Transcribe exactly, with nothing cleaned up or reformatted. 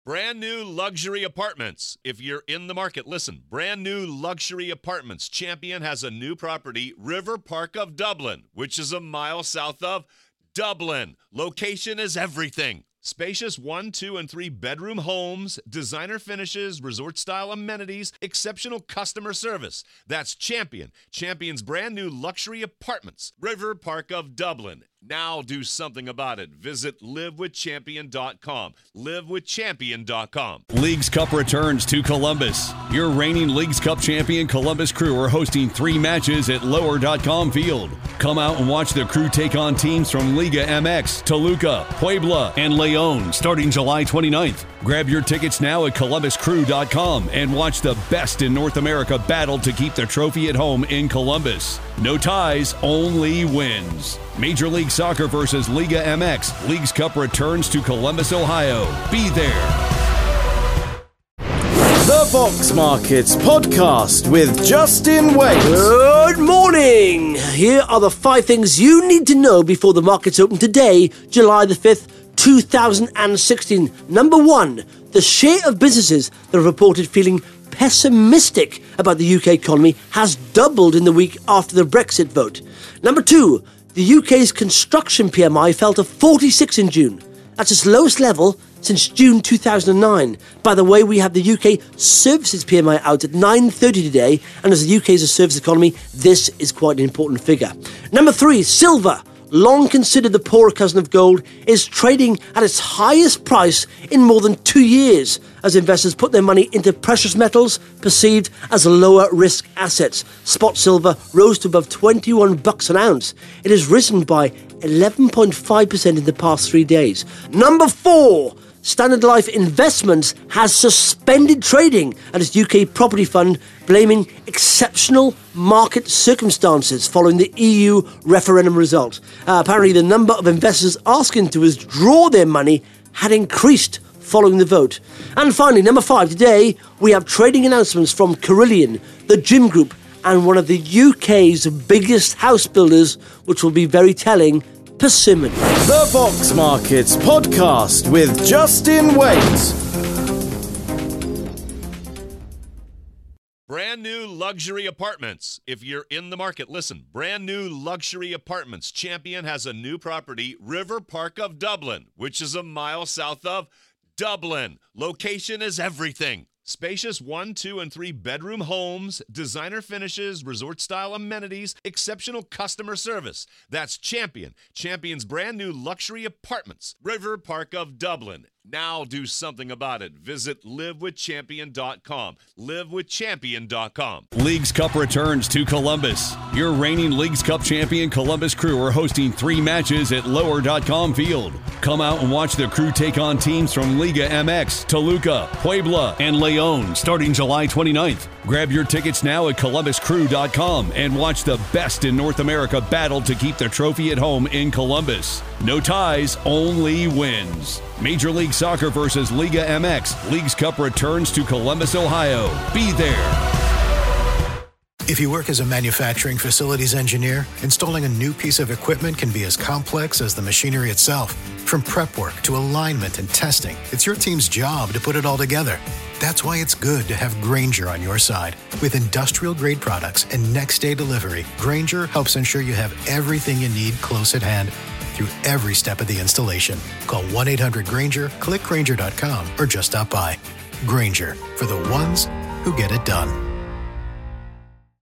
Brand new luxury apartments. If you're in the market, listen. Brand new luxury apartments. Champion has a new property, River Park of Dublin, which is a mile south of Dublin. Location is everything. Spacious one, two, and three bedroom homes, designer finishes, resort-style amenities, exceptional customer service. That's Champion. Champion's brand new luxury apartments, River Park of Dublin. Now do something about it. Visit live with champion dot com. live with champion dot com. Leagues Cup returns to Columbus. Your reigning Leagues Cup champion Columbus Crew are hosting three matches at lower dot com field. Come out and watch the Crew take on teams from Liga M X, Toluca, Puebla, and León starting July twenty-ninth. Grab your tickets now at columbus crew dot com and watch the best in North America battle to keep the trophy at home in Columbus. No ties, only wins. Major League Soccer versus Liga M X. Leagues Cup returns to Columbus, Ohio. Be there. The Fox Markets Podcast with Justin Waite. Good morning. Here are the five things you need to know before the markets open today, July the fifth, two thousand sixteen. Number one, the share of businesses that are reported feeling pessimistic about the U K economy has doubled in the week after the Brexit vote. Number two, the U K's construction P M I fell to forty-six in June. That's its lowest level since June two thousand nine. By the way, we have the U K services P M I out at nine thirty today, and as the U K is a service economy, this is quite an important figure. Number three, silver, long considered the poorer cousin of gold, is trading at its highest price in more than two years as investors put their money into precious metals perceived as lower risk assets. Spot silver rose to above twenty-one bucks an ounce. It has risen by eleven point five percent in the past three days. Number four, Standard Life Investments has suspended trading at its U K property fund, blaming exceptional market circumstances following the E U referendum result. Uh, apparently, the number of investors asking to withdraw their money had increased following the vote. And finally, number five, today we have trading announcements from Carillion, the Gym Group, and one of the U K's biggest house builders, which will be very telling, Persimmon. The Fox Markets Podcast with Justin Waite. Brand new luxury apartments. If you're in the market, listen. Brand new luxury apartments. Champion has a new property, River Park of Dublin, which is a mile south of Dublin. Location is everything. Spacious one, two, and three bedroom homes, designer finishes, resort-style amenities, exceptional customer service. That's Champion. Champion's brand new luxury apartments, River Park of Dublin. Now do something about it. Visit live with champion dot com. live with champion dot com. Leagues Cup returns to Columbus. Your reigning Leagues Cup champion Columbus Crew are hosting three matches at lower dot com field. Come out and watch the Crew take on teams from Liga M X, Toluca, Puebla, and León starting July twenty-ninth. Grab your tickets now at columbus crew dot com and watch the best in North America battle to keep the trophy at home in Columbus. No ties, only wins. Major League Soccer versus Liga M X. Leagues Cup returns to Columbus, Ohio. Be there. If you work as a manufacturing facilities engineer, installing a new piece of equipment can be as complex as the machinery itself. From prep work to alignment and testing, it's your team's job to put it all together. That's why it's good to have Grainger on your side. With industrial-grade products and next-day delivery, Grainger helps ensure you have everything you need close at hand through every step of the installation. Call one eight hundred Grainger, click Grainger dot com, or just stop by. Grainger, for the ones who get it done.